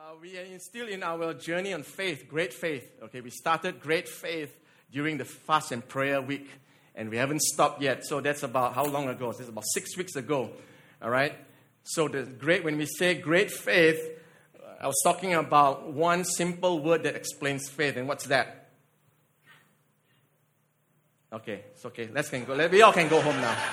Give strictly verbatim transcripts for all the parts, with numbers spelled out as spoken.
Uh, we are in, still in our journey on faith, great faith. Okay, we started great faith during the fast and prayer week, and we haven't stopped yet. So that's about how long ago? That's about six weeks ago. All right. So the great when we say great faith, I was talking about one simple word that explains faith, and what's that? Okay, it's okay. Let's can go. Let, we all can go home now.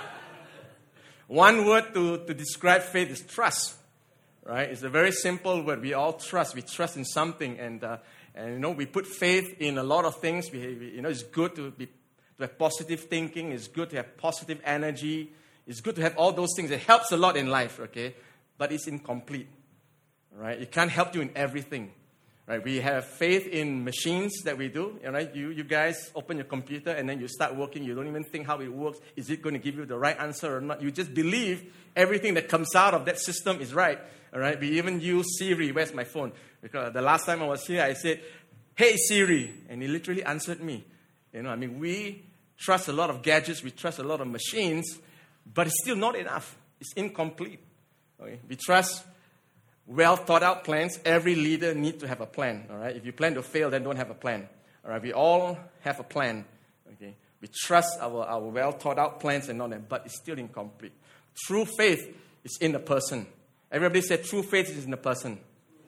One word to, to describe faith is trust. Right? It's a very simple word. We all trust. We trust in something, and uh, and you know we put faith in a lot of things. We, we you know it's good to be to have positive thinking. It's good to have positive energy. It's good to have all those things. It helps a lot in life. Okay, but it's incomplete. Right? It can't help you in everything. Right? We have faith in machines that we do. Right? You you guys open your computer and then you start working. You don't even think how it works. Is it going to give you the right answer or not? You just believe everything that comes out of that system is right. All right, we even use Siri. Where's my phone? Because the last time I was here, I said, "Hey Siri," and he literally answered me. You know, I mean, we trust a lot of gadgets, we trust a lot of machines, but it's still not enough. It's incomplete. Okay? We trust well thought out plans. Every leader needs to have a plan. All right, if you plan to fail, then don't have a plan. All right, we all have a plan. Okay, we trust our, our well thought out plans and all that, but it's still incomplete. True faith is in the person. Everybody said true faith is in the person.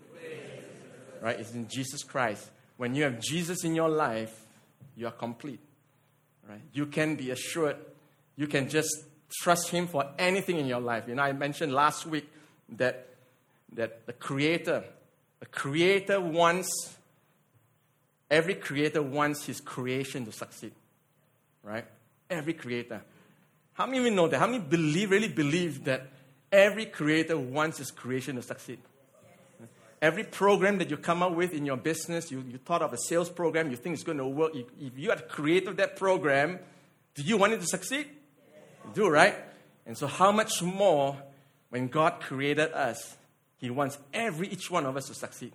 Right? It's in Jesus Christ. When you have Jesus in your life, you are complete. Right? You can be assured. You can just trust Him for anything in your life. You know, I mentioned last week that, that the Creator, the Creator wants, every Creator wants His creation to succeed. Right? Every Creator. How many of you know that? How many believe, really believe that every creator wants his creation to succeed? Every program that you come up with in your business, you, you thought of a sales program, you think it's going to work. If, if you are the creator of that program, do you want it to succeed? You do, right? And so how much more when God created us, He wants every, each one of us to succeed.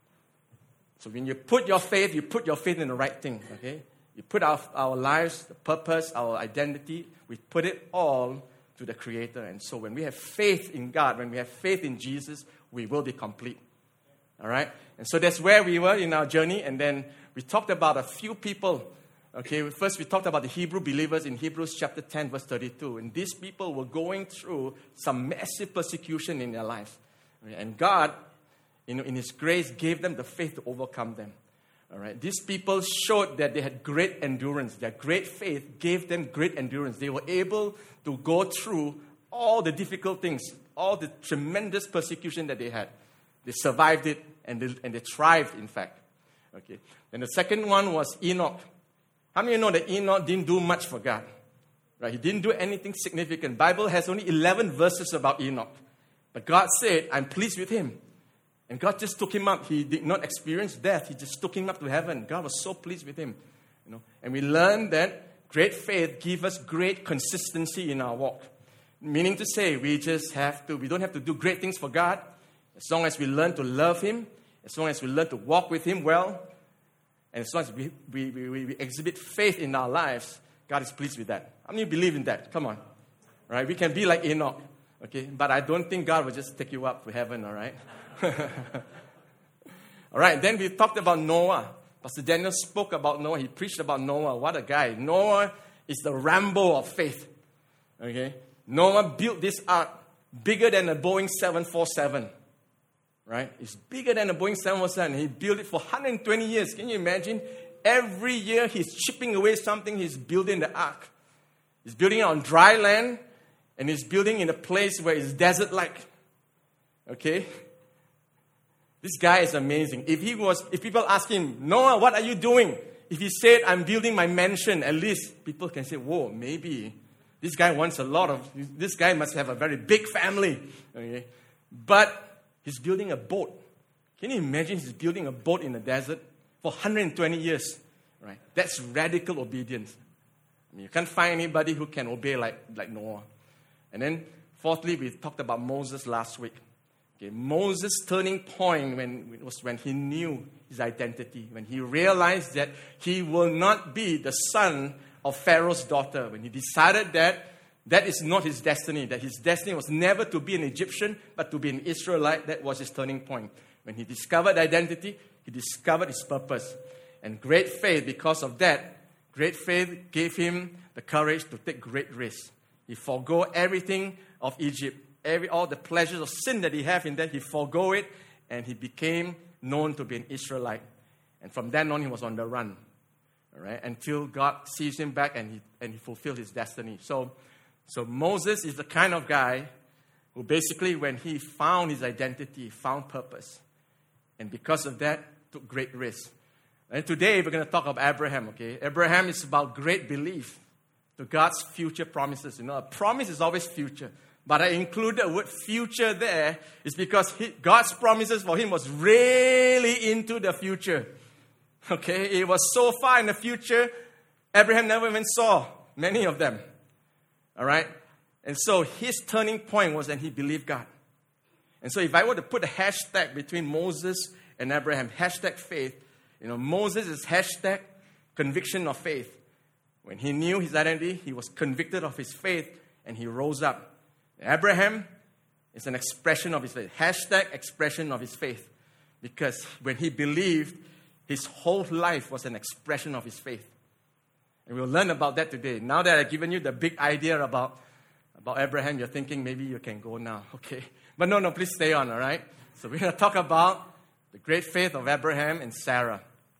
So when you put your faith, you put your faith in the right thing, okay? You put our, our lives, the purpose, our identity, we put it all to the Creator. And so when we have faith in God, when we have faith in Jesus, we will be complete. All right? And so that's where we were in our journey. And then we talked about a few people. Okay, first we talked about the Hebrew believers in Hebrews chapter ten, verse thirty-two. And these people were going through some massive persecution in their lives. And God, you know, in His grace, gave them the faith to overcome them. All right. These people showed that they had great endurance. Their great faith gave them great endurance. They were able to go through all the difficult things, all the tremendous persecution that they had. They survived it, and they, and they thrived, in fact. Okay. Then the second one was Enoch. How many of you know that Enoch didn't do much for God? Right? He didn't do anything significant. The Bible has only eleven verses about Enoch. But God said, "I'm pleased with him." And God just took him up. He did not experience death. He just took him up to heaven. God was so pleased with him. You know? And we learned that great faith gives us great consistency in our walk. Meaning to say, we just have to, we don't have to do great things for God. As long as we learn to love Him, as long as we learn to walk with Him well, and as long as we, we, we, we exhibit faith in our lives, God is pleased with that. How many believe in that? Come on. Right? We can be like Enoch. Okay? But I don't think God will just take you up to heaven, all right? All right, then we talked about Noah. Pastor Daniel spoke about Noah. He preached about Noah. What a guy. Noah is the Rambo of faith. Okay? Noah built this ark bigger than a Boeing seven forty-seven. Right? It's bigger than a Boeing seven forty-seven. He built it for one hundred twenty years. Can you imagine? Every year he's chipping away something. He's building the ark. He's building it on dry land. And he's building in a place where it's desert-like. Okay? This guy is amazing. If he was, if people ask him, "Noah, what are you doing?" If he said, "I'm building my mansion," at least people can say, "Whoa, maybe this guy wants a lot of, this guy must have a very big family." Okay? But he's building a boat. Can you imagine he's building a boat in the desert for one hundred twenty years? Right? That's radical obedience. I mean, you can't find anybody who can obey like, like Noah. And then, fourthly, we talked about Moses last week. Okay, Moses' turning point when, was when he knew his identity, when he realized that he will not be the son of Pharaoh's daughter, when he decided that that is not his destiny, that his destiny was never to be an Egyptian, but to be an Israelite. That was his turning point. When he discovered identity, he discovered his purpose. And great faith, because of that, great faith gave him the courage to take great risks. He forego everything of Egypt, every all the pleasures of sin that he had in that, he forego it, and he became known to be an Israelite. And from then on, he was on the run, all right, until God sees him back and he and he fulfilled his destiny. So, so Moses is the kind of guy who basically, when he found his identity, found purpose, and because of that, took great risks. And today, we're going to talk about Abraham, okay? Abraham is about great belief to God's future promises. You know, a promise is always future. But I included the word future there is because he, God's promises for him was really into the future. Okay? It was so far in the future, Abraham never even saw many of them. All right? And so his turning point was that he believed God. And so if I were to put a hashtag between Moses and Abraham, hashtag faith, you know, Moses is hashtag conviction of faith. When he knew his identity, he was convicted of his faith and he rose up. Abraham is an expression of his faith. Hashtag expression of his faith. Because when he believed, his whole life was an expression of his faith. And we'll learn about that today. Now that I've given you the big idea about, about Abraham, you're thinking maybe you can go now. Okay. But no, no, please stay on, all right? So we're going to talk about the great faith of Abraham and Sarah.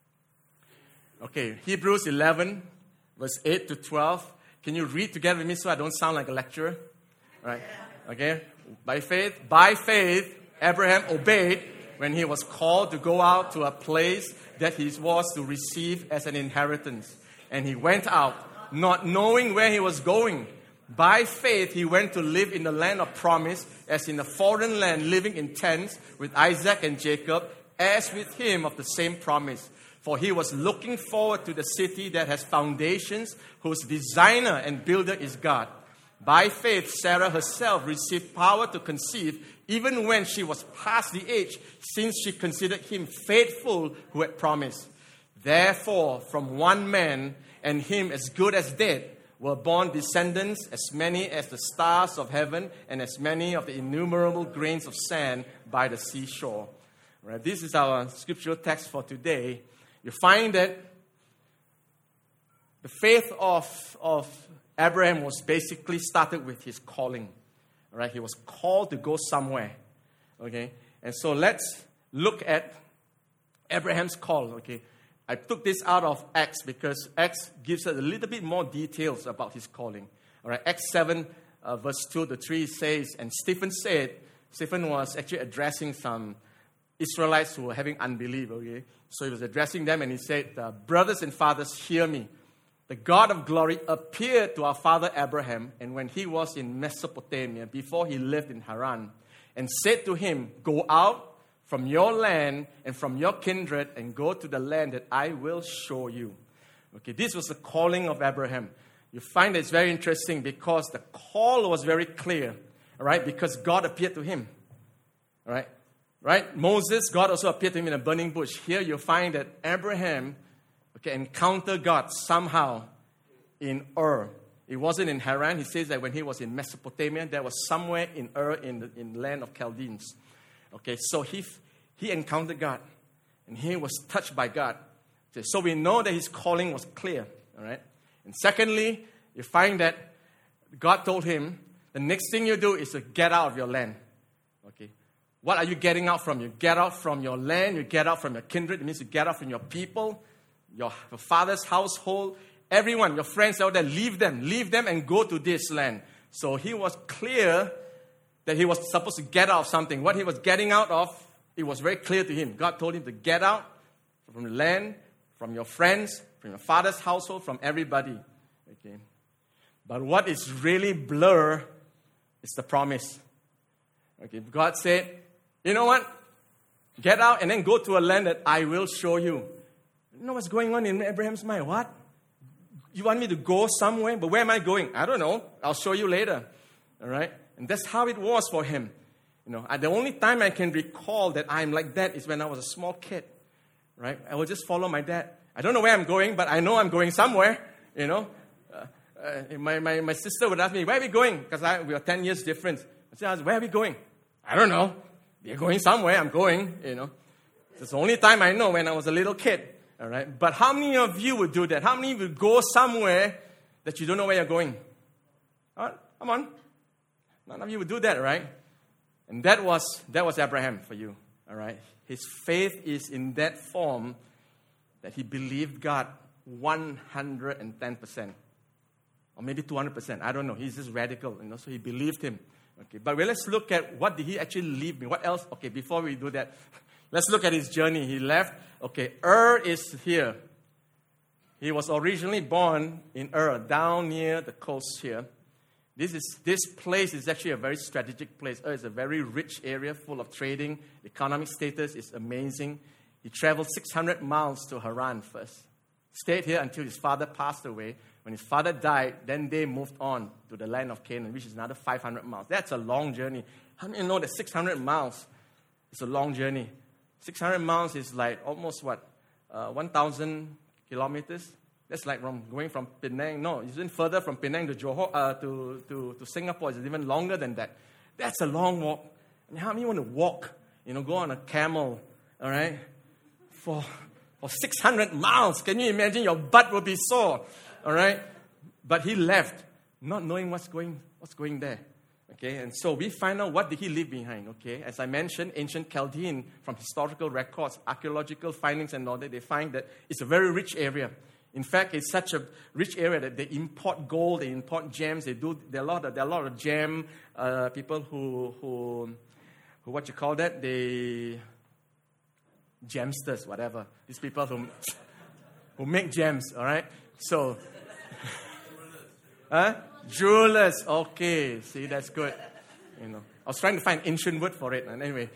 Okay, Hebrews eleven, verse eight to twelve. Can you read together with me so I don't sound like a lecturer? All right. Okay. By faith, by faith, Abraham obeyed when he was called to go out to a place that he was to receive as an inheritance. And he went out, not knowing where he was going. By faith, he went to live in the land of promise, as in a foreign land, living in tents with Isaac and Jacob, as with him of the same promise. For he was looking forward to the city that has foundations, whose designer and builder is God. By faith, Sarah herself received power to conceive, even when she was past the age, since she considered him faithful who had promised. Therefore, from one man, and him as good as dead, were born descendants as many as the stars of heaven, and as many of the innumerable grains of sand by the seashore. Right, this is our scriptural text for today. You find that the faith of, of Abraham was basically started with his calling. All right, he was called to go somewhere. Okay, and so let's look at Abraham's call. Okay, I took this out of Acts because Acts gives us a little bit more details about his calling. All right, Acts seven, uh, verse two to three says, and Stephen said, Stephen was actually addressing some Israelites who were having unbelief. Okay, so he was addressing them and he said, uh, brothers and fathers, hear me. The God of glory appeared to our father Abraham, and when he was in Mesopotamia, before he lived in Haran, and said to him, go out from your land and from your kindred and go to the land that I will show you. Okay, this was the calling of Abraham. You find that it's very interesting because the call was very clear, all right, because God appeared to him. All right, right? Moses, God also appeared to him in a burning bush. Here you find that Abraham, okay, encountered God somehow in Ur. It wasn't in Haran. He says that when he was in Mesopotamia, there was somewhere in Ur in the, in the land of Chaldeans. Okay, so he he encountered God, and he was touched by God. So we know that his calling was clear, all right? And secondly, you find that God told him, the next thing you do is to get out of your land. Okay, what are you getting out from? You get out from your land, you get out from your kindred. It means you get out from your people, your, your father's household, everyone, your friends out there, leave them, leave them and go to this land. So he was clear that he was supposed to get out of something. What he was getting out of, it was very clear to him. God told him to get out from the land, from your friends, from your father's household, from everybody. Okay. But what is really blur is the promise. Okay. God said, you know what? Get out and then go to a land that I will show you. You know what's going on in Abraham's mind? What? You want me to go somewhere? But where am I going? I don't know. I'll show you later. All right? And that's how it was for him. You know, the only time I can recall that I'm like that is when I was a small kid. Right? I will just follow my dad. I don't know where I'm going, but I know I'm going somewhere. You know? Uh, uh, my, my, my sister would ask me, where are we going? Because we are ten years different. I said, where are we going? I don't know. They're going somewhere, I'm going, you know. It's the only time I know when I was a little kid, all right? But how many of you would do that? How many would go somewhere that you don't know where you're going? All right, come on. None of you would do that, right? And that was that was Abraham for you, all right? His faith is in that form that he believed God one hundred ten percent. Or maybe two hundred percent. I don't know. He's just radical, you know, so he believed him. Okay, but well, let's look at what did he actually leave me. What else? Okay, before we do that, let's look at his journey. He left. Okay, Ur is here. He was originally born in Ur, down near the coast here. This is this place is actually a very strategic place. Ur is a very rich area, full of trading. Economic status is amazing. He traveled six hundred miles to Haran first. Stayed here until his father passed away. When his father died, then they moved on to the land of Canaan, which is another five hundred miles. That's a long journey. How many know that six hundred miles is a long journey? six hundred miles is like almost what? Uh, one thousand kilometers? That's like from going from Penang. No, it's even further from Penang to Johor, uh, to, to, to Singapore. It's even longer than that. That's a long walk. And how many want to walk? You know, go on a camel, all right? For, for six hundred miles. Can you imagine? Your butt will be sore. All right? But he left, not knowing what's going what's going there. Okay? And so we find out what did he leave behind. Okay? As I mentioned, ancient Chaldean, from historical records, archaeological findings and all that, they find that it's a very rich area. In fact, it's such a rich area that they import gold, they import gems. They do. There are a lot of there are a lot of gem uh, people who who who what you call that? They gemsters, whatever. These people who who make gems. All right. So. Huh? Jewelers. Okay. See, that's good. You know, I was trying to find ancient word for it. And anyway.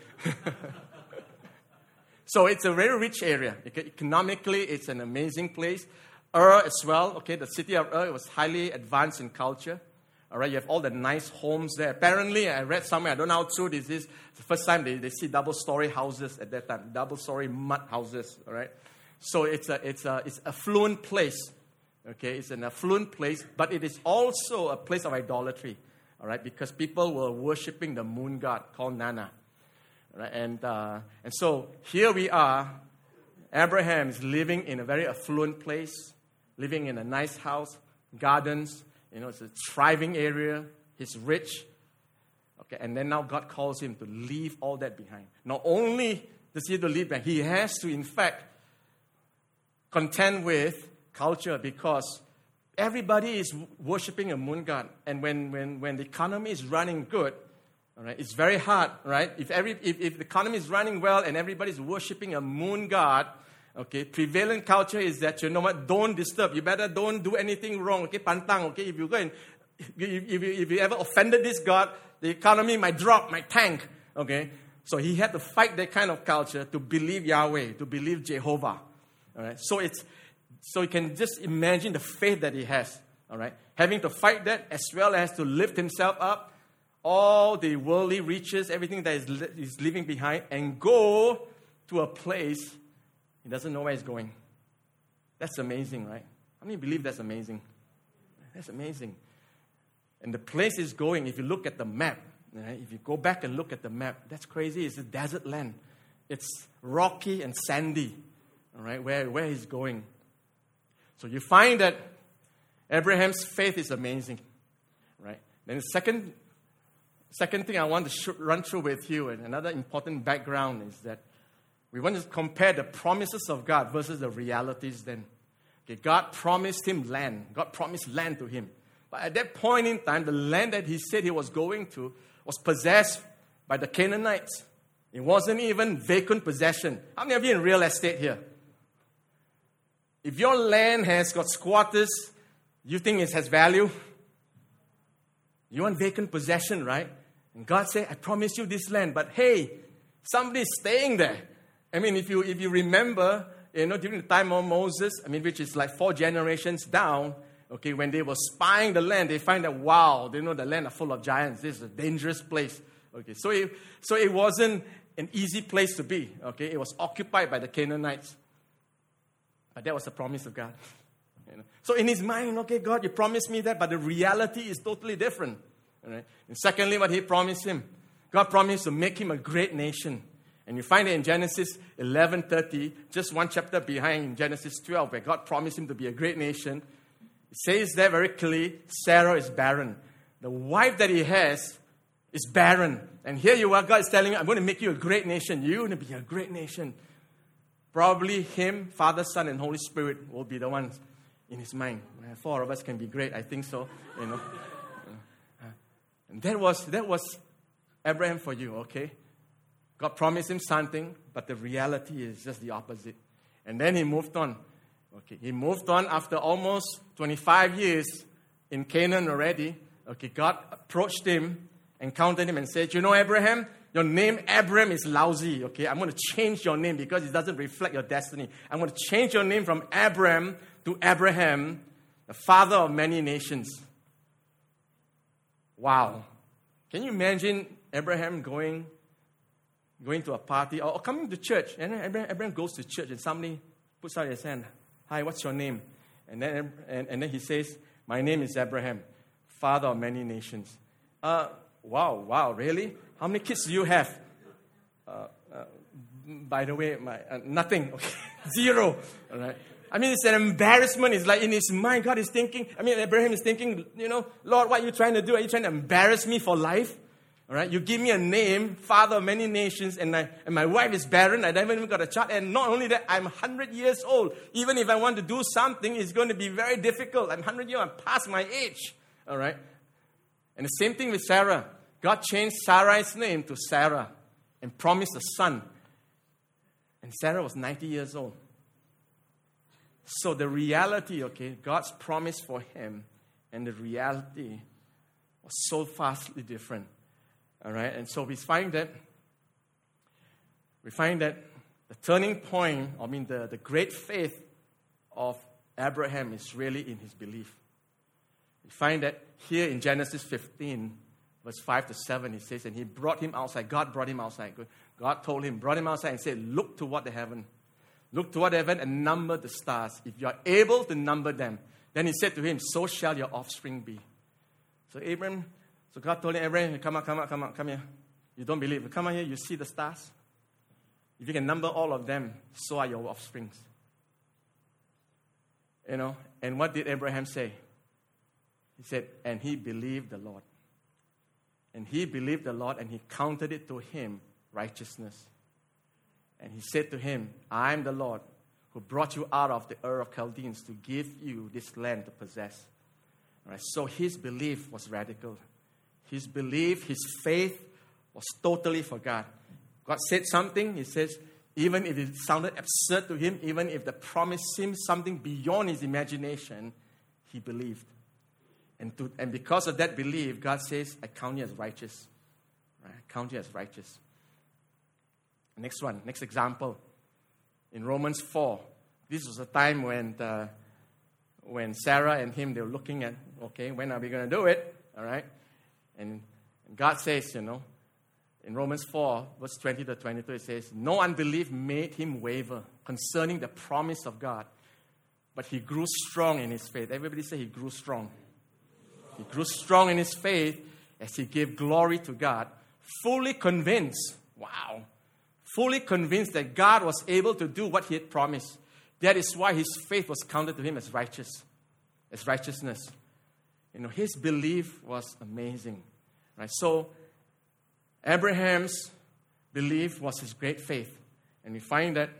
So it's a very rich area. Economically, it's an amazing place. Ur as well. Okay, the city of Ur was highly advanced in culture. All right, you have all the nice homes there. Apparently, I read somewhere, I don't know how true this is. It's the first time they, they see double-story houses at that time. Double-story mud houses. All right. So it's a it's a it's affluent place. Okay, it's an affluent place, but it is also a place of idolatry, all right, because people were worshipping the moon god called Nana, right? And uh, and so here we are. Abraham is living in a very affluent place, living in a nice house, gardens. You know, it's a thriving area. He's rich. Okay, and then now God calls him to leave all that behind. Not only does he have to leave behind, he has to, in fact, contend with culture, because everybody is worshipping a moon god. And when, when, when the economy is running good, all right, it's very hard, right? If, every, if, if the economy is running well and everybody's worshipping a moon god, okay, prevalent culture is that, you know what, don't disturb. You better don't do anything wrong, okay, pantang, okay? If you go and, if, if, if you ever offended this god, the economy might drop, might tank, okay? So he had to fight that kind of culture to believe Yahweh, to believe Jehovah, all right? So it's, So you can just imagine the faith that he has, all right? Having to fight that as well as to lift himself up, all the worldly riches, everything that is li- he's leaving behind, and go to a place he doesn't know where he's going. That's amazing, right? How many believe that's amazing? That's amazing. And the place he's going, if you look at the map, right? If you go back and look at the map, that's crazy. It's a desert land. It's rocky and sandy, all right, where, where he's going. So you find that Abraham's faith is amazing, right? Then the second, second thing I want to sh- run through with you, and another important background, is that we want to compare the promises of God versus the realities then. Okay, God promised him land. God promised land to him. But at that point in time, the land that he said he was going to was possessed by the Canaanites. It wasn't even vacant possession. How many of you in real estate here? If your land has got squatters, you think it has value? You want vacant possession, right? And God said, I promise you this land, but hey, somebody's staying there. I mean, if you if you remember, you know, during the time of Moses, I mean, which is like four generations down, okay, when they were spying the land, they find that, wow, they know the land are full of giants. This is a dangerous place. Okay, so it, so it wasn't an easy place to be, okay? It was occupied by the Canaanites. But that was the promise of God. You know? So in his mind, okay, God, you promised me that, but the reality is totally different. All right? And secondly, what he promised him, God promised to make him a great nation. And you find it in Genesis eleven thirty, just one chapter behind Genesis twelve, where God promised him to be a great nation. It says there very clearly, Sarah is barren. The wife that he has is barren. And here you are, God is telling you, I'm going to make you a great nation. You're going to be a great nation. Probably him, Father, Son, and Holy Spirit will be the ones in his mind. Four of us can be great. I think so. You know. And that was that was Abraham for you, okay? God promised him something, but the reality is just the opposite. And then he moved on. Okay, he moved on after almost twenty-five years in Canaan already. Okay, God approached him, encountered him, and said, you know, Abraham, your name Abraham is lousy. Okay, I'm going to change your name because it doesn't reflect your destiny. I'm going to change your name from Abram to Abraham, the father of many nations. Wow. Can you imagine Abraham going, going to a party or, or coming to church? And then Abraham, Abraham goes to church and somebody puts out his hand. Hi, what's your name? And then, and, and then he says, my name is Abraham, father of many nations. Uh, wow, wow, really? How many kids do you have? Uh, uh, by the way, my uh, nothing. Okay. Zero. All right. I mean, it's an embarrassment. It's like in his mind, God is thinking, I mean, Abraham is thinking, you know, Lord, what are you trying to do? Are you trying to embarrass me for life? All right, you give me a name, father of many nations, and, I, and my wife is barren. I haven't even got a child. And not only that, I'm one hundred years old. Even if I want to do something, it's going to be very difficult. I'm one hundred years, I'm past my age. All right? And the same thing with Sarah. God changed Sarai's name to Sarah and promised a son. And Sarah was ninety years old. So the reality, okay, God's promise for him and the reality was so vastly different. All right, and so we find that we find that the turning point, I mean, the, the great faith of Abraham is really in his belief. We find that here in Genesis fifteen, verse five to seven, he says, and he brought him outside. God brought him outside. God told him, brought him outside and said, look toward the heaven. Look toward heaven and number the stars. If you are able to number them, then he said to him, so shall your offspring be. So Abraham, so God told him, Abraham, come on, come on, come on, come here. You don't believe. Come on here, you see the stars? If you can number all of them, so are your offsprings. You know, and what did Abraham say? He said, and he believed the Lord. And he believed the Lord, and he counted it to him righteousness. And he said to him, I am the Lord who brought you out of the Ur of Chaldeans to give you this land to possess. All right, so his belief was radical. His belief, his faith was totally for God. God said something, he says, even if it sounded absurd to him, even if the promise seemed something beyond his imagination, he believed. And, to, and because of that belief, God says, I count you as righteous. Right? I count you as righteous. Next one, next example. In Romans four, this was a time when the, when Sarah and him, they were looking at, okay, when are we going to do it? All right? And God says, you know, in Romans four, verse twenty to twenty-two, it says, no unbelief made him waver concerning the promise of God, but he grew strong in his faith. Everybody say he grew strong. He grew strong in his faith as he gave glory to God, fully convinced, wow, fully convinced that God was able to do what he had promised. That is why his faith was counted to him as righteous, as righteousness. You know, his belief was amazing. Right? So, Abraham's belief was his great faith. And we find that,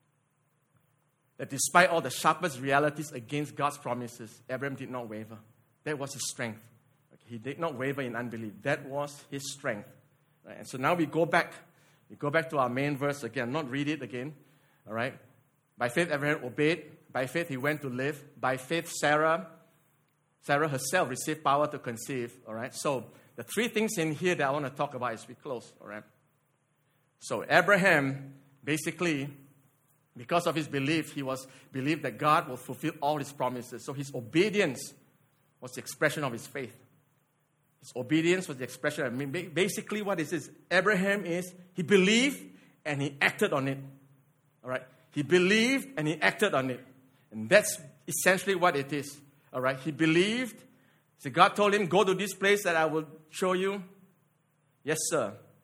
that despite all the sharpest realities against God's promises, Abraham did not waver. That was his strength. He did not waver in unbelief. That was his strength. Right? And so now we go back. We go back to our main verse again. Not read it again. All right? By faith, Abraham obeyed. By faith, he went to live. By faith, Sarah, Sarah herself received power to conceive. All right? So the three things in here that I want to talk about as we close. All right? So Abraham, basically, because of his belief, he was believed that God will fulfill all his promises. So his obedience was the expression of his faith. His obedience was the expression. I mean, basically what it is, Abraham is, he believed and he acted on it. All right? He believed and he acted on it. And that's essentially what it is. All right? He believed. So God told him, go to this place that I will show you. Yes, sir.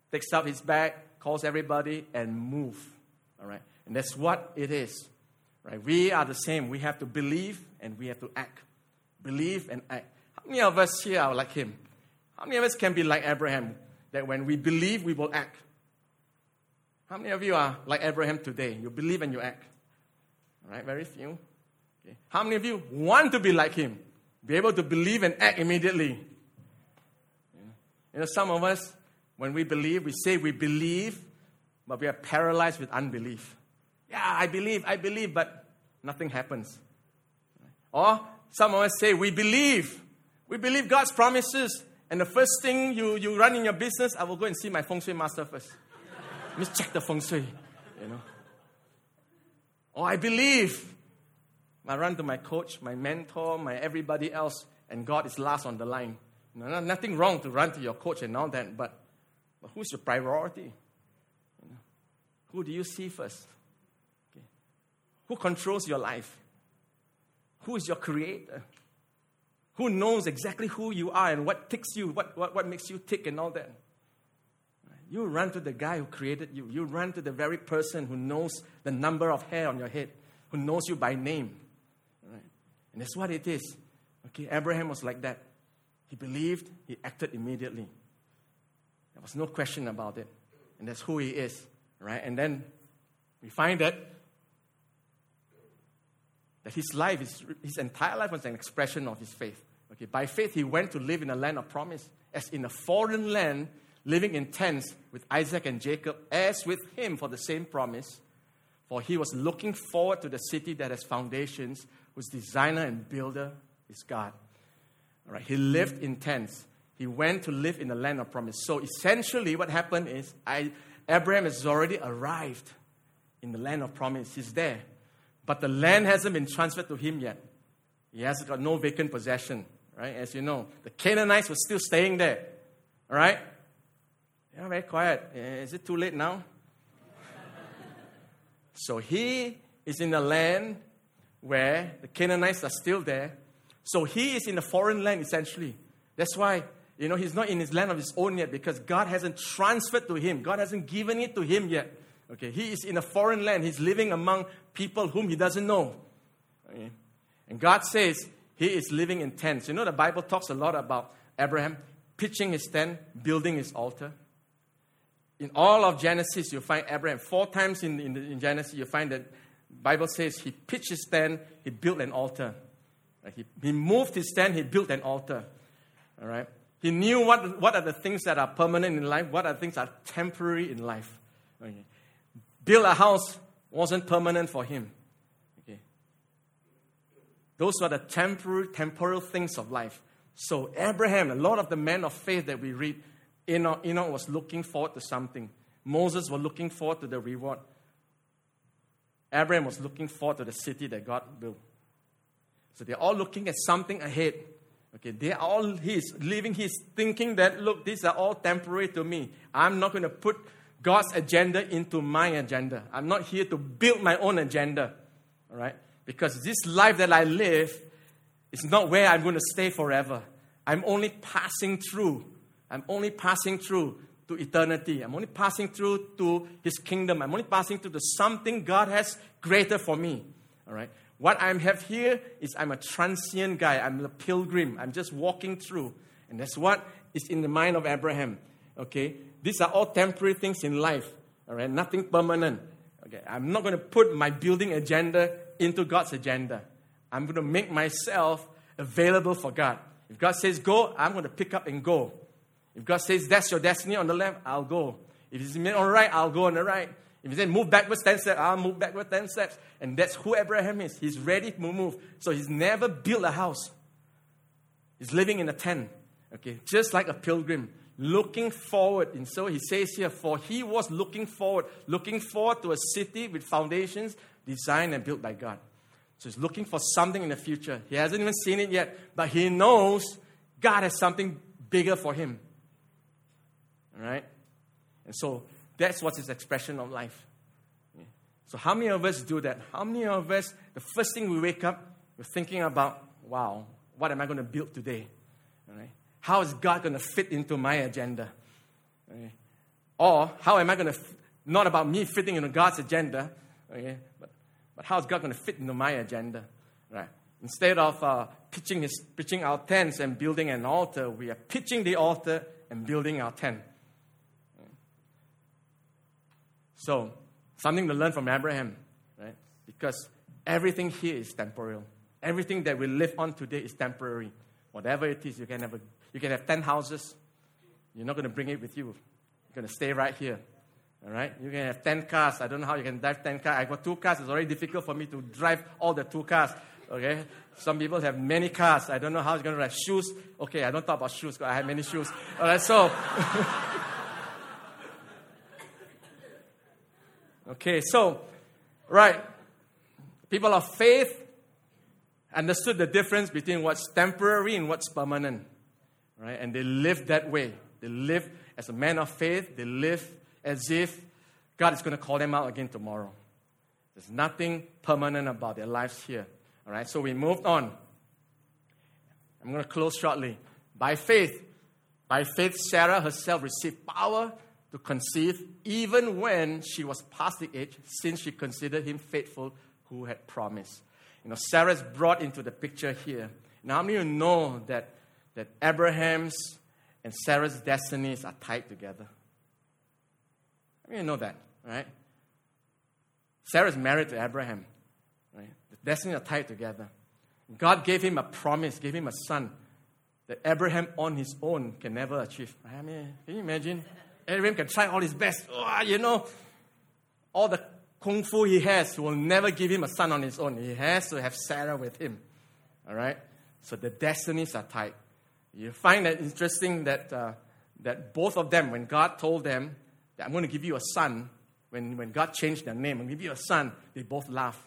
takes up his bag, calls everybody, and move. All right? And that's what it is. Right? We are the same. We have to believe and we have to act. Believe and act. How many of us here are like him? How many of us can be like Abraham? That when we believe, we will act. How many of you are like Abraham today? You believe and you act. All right? Very few. Okay. How many of you want to be like him? Be able to believe and act immediately. You know, some of us, when we believe, we say we believe, but we are paralyzed with unbelief. Yeah, I believe, I believe, but nothing happens. Or some of us say we believe. We believe God's promises. And the first thing you, you run in your business, I will go and see my feng shui master first. Let me check the feng shui, you know. Or I believe. I run to my coach, my mentor, my everybody else, and God is last on the line. No, nothing wrong to run to your coach and all that, but, but who's your priority? You know, who do you see first? Okay. Who controls your life? Who is your creator? Who knows exactly who you are and what ticks you, what, what, what makes you tick and all that? You run to the guy who created you. You run to the very person who knows the number of hair on your head, who knows you by name. Right? And that's what it is. Okay, Abraham was like that. He believed, he acted immediately. There was no question about it. And that's who he is. Right? And then we find that, that his life, his, his entire life was an expression of his faith. Okay, by faith, he went to live in a land of promise, as in a foreign land, living in tents with Isaac and Jacob, as with him for the same promise. For he was looking forward to the city that has foundations, whose designer and builder is God. All right, he lived in tents. He went to live in the land of promise. So essentially what happened is I, Abraham has already arrived in the land of promise. He's there. But the land hasn't been transferred to him yet. He has got no vacant possession. Right? As you know, the Canaanites were still staying there. All right? Yeah, very quiet. Is it too late now? So he is in a land where the Canaanites are still there. So he is in a foreign land, essentially. That's why, you know, he's not in his land of his own yet, because God hasn't transferred to him. God hasn't given it to him yet. Okay, he is in a foreign land. He's living among people whom he doesn't know. Okay? And God says he is living in tents. You know, the Bible talks a lot about Abraham pitching his tent, building his altar. In all of Genesis, you find Abraham. Four times in, in, in Genesis, you find that the Bible says he pitched his tent, he built an altar. He, he moved his tent, he built an altar. All right? He knew what, what are the things that are permanent in life, what are the things that are temporary in life. Okay. Build a house wasn't permanent for him. Okay. Those were the temporary, temporal things of life. So Abraham, a lot of the men of faith that we read, Enoch, Enoch was looking forward to something. Moses was looking forward to the reward. Abraham was looking forward to the city that God built. So they're all looking at something ahead. Okay, they are all he's living, he's thinking that, look, these are all temporary to me. I'm not going to put God's agenda into my agenda. I'm not here to build my own agenda. All right? Because this life that I live is not where I'm going to stay forever. I'm only passing through. I'm only passing through to eternity. I'm only passing through to His kingdom. I'm only passing through to something God has greater for me. All right? What I have here is I'm a transient guy. I'm a pilgrim. I'm just walking through. And that's what is in the mind of Abraham. Okay? These are all temporary things in life. All right? Nothing permanent. Okay? I'm not going to put my building agenda into God's agenda. I'm going to make myself available for God. If God says go, I'm going to pick up and go. If God says that's your destiny on the left, I'll go. If He says on the right, I'll go on the right. If He says move backwards ten steps, I'll move backwards ten steps. And that's who Abraham is. He's ready to move. So he's never built a house. He's living in a tent. Okay, just like a pilgrim, looking forward. And so he says here, for he was looking forward, looking forward to a city with foundations designed and built by God. So he's looking for something in the future. He hasn't even seen it yet, but he knows God has something bigger for him. All right? And so that's what's his expression of life. So how many of us do that? How many of us, the first thing we wake up, we're thinking about, wow, what am I going to build today? All right? How is God going to fit into my agenda? All right? Or how am I going to, f- not about me fitting into God's agenda, okay, but, but how is God going to fit into my agenda, right? Instead of uh, pitching, his, pitching our tents and building an altar, we are pitching the altar and building our tent. So, something to learn from Abraham, right? Because everything here is temporal. Everything that we live on today is temporary. Whatever it is, you can have a, you can have ten houses. You're not going to bring it with you. You're going to stay right here. All right? You can have ten cars. I don't know how you can drive ten cars. I got two cars. It's already difficult for me to drive all the two cars. Okay? Some people have many cars. I don't know how it's going to drive. Shoes. Okay, I don't talk about shoes because I have many shoes. All right, so. okay, so, right. People of faith understood the difference between what's temporary and what's permanent. Right? And they lived that way. They lived as a man of faith. They lived as if God is going to call them out again tomorrow. There's nothing permanent about their lives here. All right, so we moved on. I'm going to close shortly. By faith, by faith, Sarah herself received power to conceive even when she was past the age, since she considered him faithful who had promised. You know, Sarah is brought into the picture here. Now, how many of you know that, that Abraham's and Sarah's destinies are tied together? How many of you know that, right? Sarah is married to Abraham. Right? The destinies are tied together. God gave him a promise, gave him a son that Abraham on his own can never achieve. I mean, can you imagine? Abraham can try all his best. Oh, you know, all the kung fu he has, he will never give him a son on his own. He has to have Sarah with him. All right? So the destinies are tied. You find that interesting that, uh, that both of them, when God told them that I'm going to give you a son, when, when God changed their name and give you a son, they both laughed.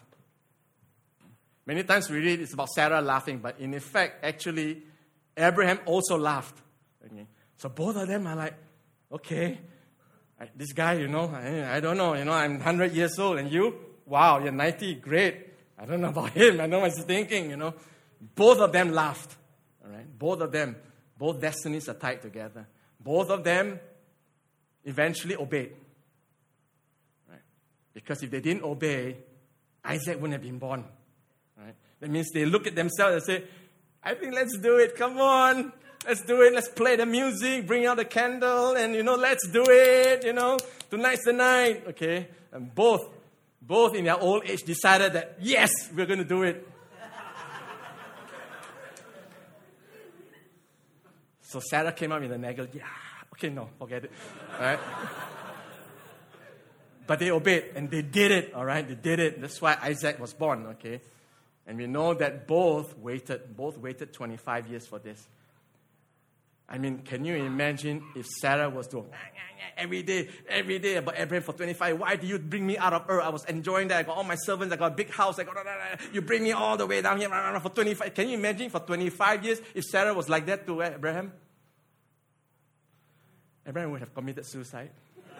Many times we read it's about Sarah laughing, but in effect, actually, Abraham also laughed. Okay? So both of them are like, okay, I, this guy, you know, I, I don't know, you know, I'm one hundred years old, and you? Wow, you're ninety, great. I don't know about him, I know what he's thinking, you know. Both of them laughed, all right? Both of them, both destinies are tied together. Both of them eventually obeyed, right? Because if they didn't obey, Isaac wouldn't have been born. Right? That means they look at themselves and say, I think let's do it. Come on. Let's do it. Let's play the music. Bring out the candle. And, you know, let's do it. You know, tonight's the night. Okay. And both, both in their old age decided that, yes, we're going to do it. So Sarah came up with a negative. Yeah. Okay, no, forget it. All right. But they obeyed. And they did it. All right. They did it. That's why Isaac was born. Okay. And we know that both waited, both waited twenty-five years for this. I mean, can you imagine if Sarah was doing every day, every day about Abraham for twenty-five? Why do you bring me out of Ur? I was enjoying that. I got all my servants. I got a big house. I got, you bring me all the way down here for twenty-five. Can you imagine for twenty-five years if Sarah was like that to Abraham? Abraham would have committed suicide.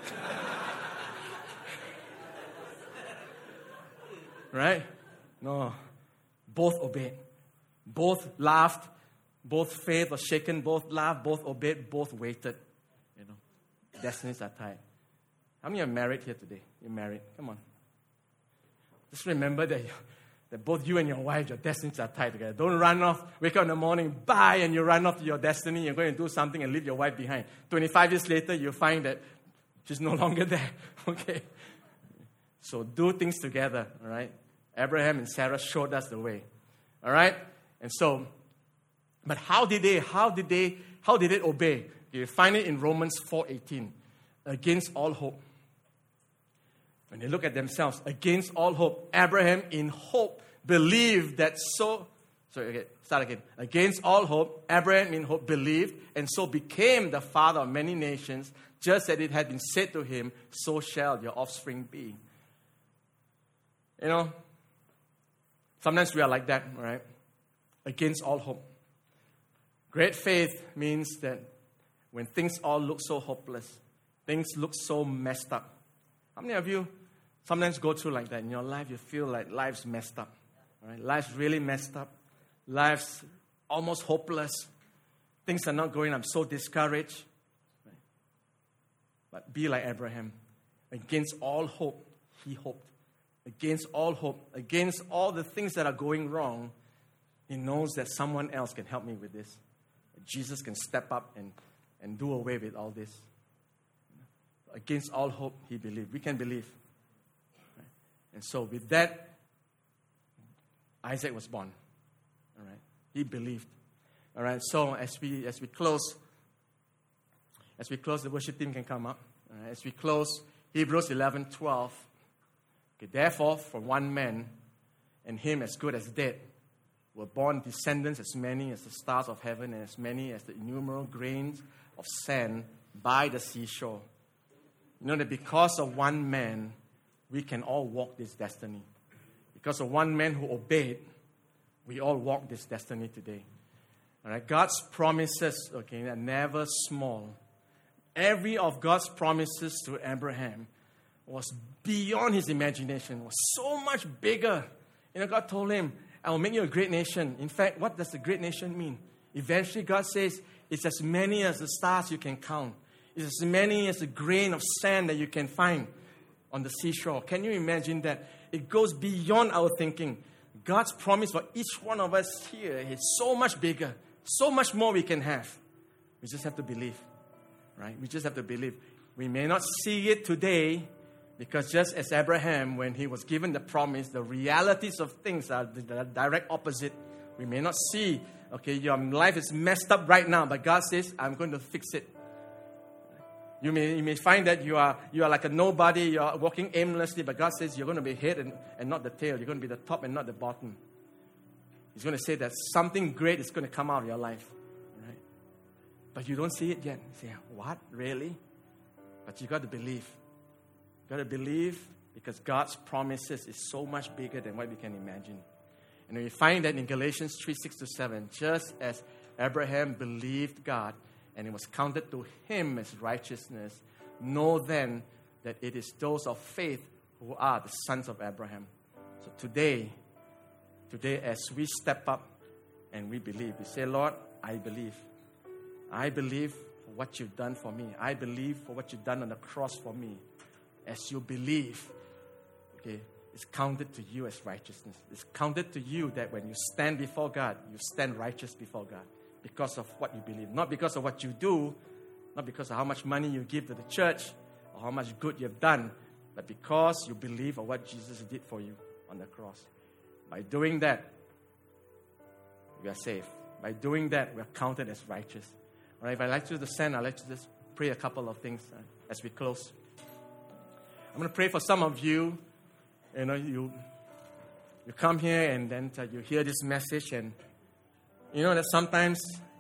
Right? No. Both obeyed. Both laughed. Both faith was shaken. Both laughed. Both obeyed. Both waited. You know, destinies are tied. How many are married here today? You're married. Come on. Just remember that, you, that both you and your wife, your destinies are tied together. Don't run off. Wake up in the morning, bye, and you run off to your destiny. You're going to do something and leave your wife behind. twenty-five years later, you find that she's no longer there. Okay? So do things together. All right? Abraham and Sarah showed us the way. All right? And so, but how did they, how did they, how did they obey? You find it in Romans four eighteen. Against all hope. When they look at themselves, against all hope, Abraham in hope believed that so, sorry, okay, start again. Against all hope, Abraham in hope believed and so became the father of many nations, just as it had been said to him, so shall your offspring be. You know, sometimes we are like that, right? Against all hope. Great faith means that when things all look so hopeless, things look so messed up. How many of you sometimes go through like that in your life? You feel like life's messed up. Right? Life's really messed up. Life's almost hopeless. Things are not going. I'm so discouraged. Right? But be like Abraham. Against all hope, he hoped. Against all hope, against all the things that are going wrong, he knows that someone else can help me with this. Jesus can step up and, and do away with all this. Against all hope, he believed. We can believe. Right? And so with that, Isaac was born. All right? He believed. All right. So as we as we close, as we close, the worship team can come up. All right? As we close, Hebrews eleven twelve. Okay, therefore, from one man, and him as good as dead, were born descendants as many as the stars of heaven and as many as the innumerable grains of sand by the seashore. You know that because of one man, we can all walk this destiny. Because of one man who obeyed, we all walk this destiny today. All right, God's promises, okay, are never small. Every of God's promises to Abraham was beyond his imagination, was so much bigger. You know, God told him, I will make you a great nation. In fact, what does a great nation mean? Eventually, God says, it's as many as the stars you can count. It's as many as a grain of sand that you can find on the seashore. Can you imagine that? It goes beyond our thinking. God's promise for each one of us here is so much bigger, so much more we can have. We just have to believe, right? We just have to believe. We may not see it today because just as Abraham, when he was given the promise, the realities of things are the direct opposite. We may not see, okay, your life is messed up right now, but God says, I'm going to fix it. You may, you may find that you are, you are like a nobody, you are walking aimlessly, but God says you're going to be head and, and not the tail. You're going to be the top and not the bottom. He's going to say that something great is going to come out of your life. Right? But you don't see it yet. You say, what? Really? But you got to believe. You got to believe because God's promises is so much bigger than what we can imagine. And we find that in Galatians three, six to seven, just as Abraham believed God, and it was counted to him as righteousness, know then that it is those of faith who are the sons of Abraham. So today, today as we step up and we believe, we say, Lord, I believe. I believe for what you've done for me. I believe for what you've done on the cross for me. As you believe, okay, it's counted to you as righteousness. It's counted to you that when you stand before God, you stand righteous before God. Because of what you believe. Not because of what you do, not because of how much money you give to the church, or how much good you've done, but because you believe of what Jesus did for you on the cross. By doing that, we are saved. By doing that, we are counted as righteous. All right, if I'd like you to stand, I'd like to just pray a couple of things uh, as we close. I'm going to pray for some of you. You know, you, you come here and then uh, you hear this message and you know that sometimes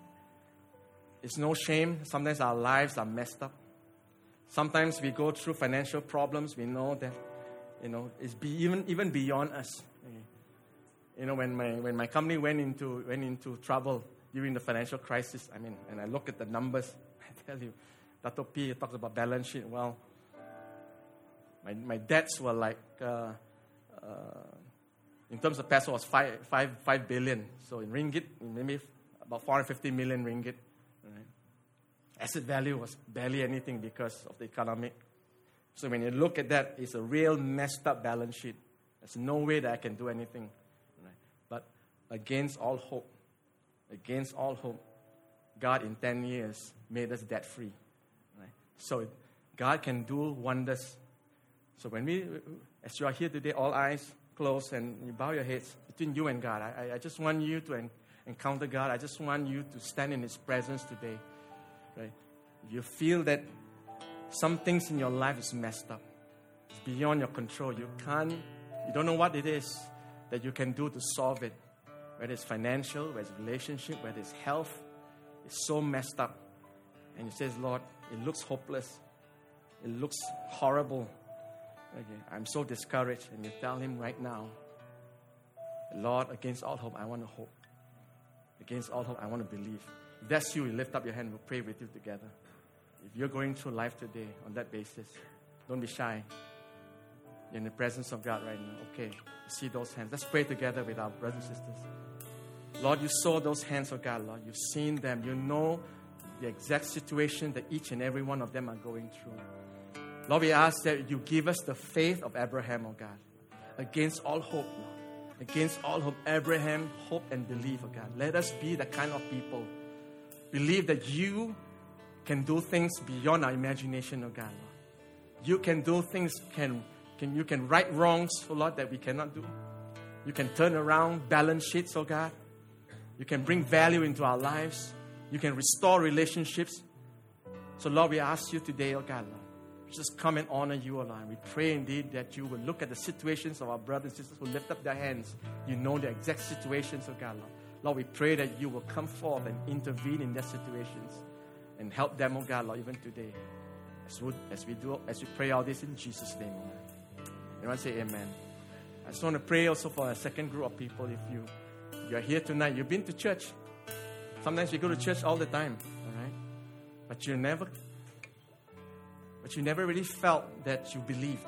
it's no shame. Sometimes our lives are messed up. Sometimes we go through financial problems. We know that, you know, it's be even even beyond us. You know, when my when my company went into went into trouble during the financial crisis, I mean, and I look at the numbers, I tell you, Dato P talks about balance sheet. Well, my my debts were like. Uh, uh, In terms of peso, it was five, five, five billion. So in ringgit, maybe about four hundred fifty million ringgit. Right? Asset value was barely anything because of the economic. So when you look at that, it's a real messed up balance sheet. There's no way that I can do anything. Right? But against all hope, against all hope, God in ten years made us debt free. Right? So God can do wonders. So when we, as you are here today, all eyes close and you bow your heads between you and God. I, I just want you to en- encounter God. I just want you to stand in His presence today. Right? You feel that some things in your life is messed up. It's beyond your control. You can't, you don't know what it is that you can do to solve it. Whether it's financial, whether it's relationship, whether it's health. It's so messed up. And you say, Lord, it looks hopeless. It looks horrible. Okay, I'm so discouraged. And you tell Him right now, Lord, against all hope, I want to hope. Against all hope, I want to believe. If that's you, you lift up your hand. We'll pray with you together. If you're going through life today on that basis, don't be shy. You're in the presence of God right now. Okay, see those hands. Let's pray together with our brothers and sisters. Lord, you saw those hands, oh God, Lord. You've seen them. You know the exact situation that each and every one of them are going through. Lord, we ask that you give us the faith of Abraham, oh God, against all hope, Lord. Against all hope, Abraham, hope and believe, oh God. Let us be the kind of people, believe that you can do things beyond our imagination, oh God, Lord. You can do things, can, can you can right wrongs, oh Lord, that we cannot do. You can turn around balance sheets, oh God. You can bring value into our lives. You can restore relationships. So Lord, we ask you today, oh God, Lord, just come and honor you, oh Lord. We pray indeed that you will look at the situations of our brothers and sisters who lift up their hands. You know the exact situations, oh God, Lord. Lord, we pray that you will come forth and intervene in their situations and help them, oh God, Lord, even today. As we, as we do, as we pray all this in Jesus' name, oh God. Everyone say amen. I just want to pray also for a second group of people. If you you are here tonight, you've been to church. Sometimes you go to church all the time, all right? But you never, but you never really felt that you believed.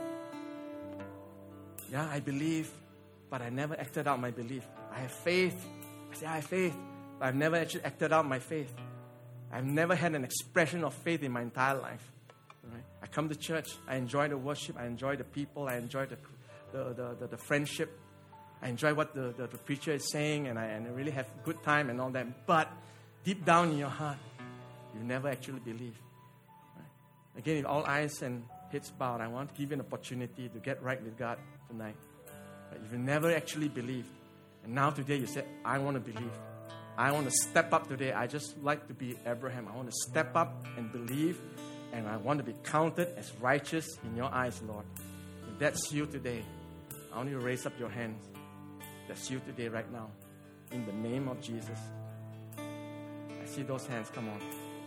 Yeah, I believe, but I never acted out my belief. I have faith. I say I have faith, but I've never actually acted out my faith. I've never had an expression of faith in my entire life. All right? I come to church. I enjoy the worship. I enjoy the people. I enjoy the The, the, the, the friendship. I enjoy what the, the, the preacher is saying, and I, and I really have a good time and all that. But deep down in your heart, you never actually believe. Right? Again, if all eyes and heads bowed, I want to give you an opportunity to get right with God tonight. But if you never actually believed, and now today you say, I want to believe. I want to step up today. I just like to be Abraham. I want to step up and believe, and I want to be counted as righteous in your eyes, Lord. If that's you today, I want you to raise up your hands. That's you today, right now. In the name of Jesus. I see those hands. Come on.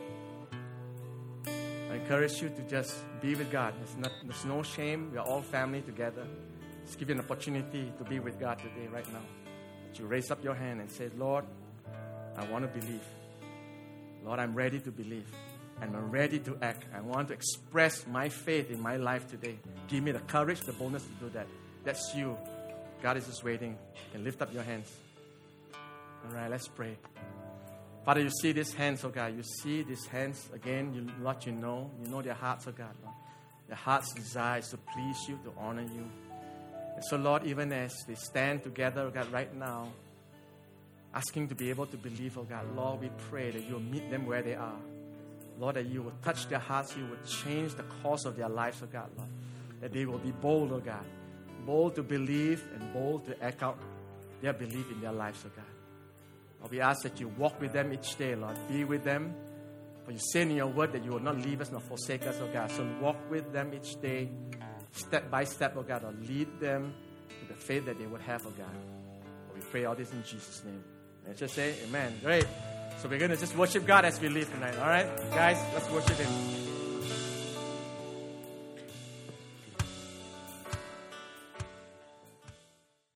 I encourage you to just be with God. There's, not, there's no shame. We are all family together. Just give you an opportunity to be with God today, right now. That you raise up your hand and say, Lord, I want to believe. Lord, I'm ready to believe. And I'm ready to act. I want to express my faith in my life today. Give me the courage, the boldness to do that. That's you. God is just waiting. You can lift up your hands. All right, let's pray. Father, you see these hands, oh God. You see these hands again. You, Lord, you know. You know their hearts, oh God. Lord. Their heart's desire is to please you, to honor you. And so, Lord, even as they stand together, oh God, right now, asking to be able to believe, oh God, Lord, we pray that you will meet them where they are. Lord, that you will touch their hearts. You will change the course of their lives, oh God, Lord. That they will be bold, oh God. Bold to believe and bold to act out their belief in their lives, oh God. Lord, we ask that you walk with them each day, Lord. Be with them. For you say in your word that you will not leave us nor forsake us, oh God. So walk with them each day, step by step, oh God. Or lead them to the faith that they would have, oh God. Lord, we pray all this in Jesus' name. And just say amen. Great. So we're going to just worship God as we leave tonight, all right? Guys, let's worship Him.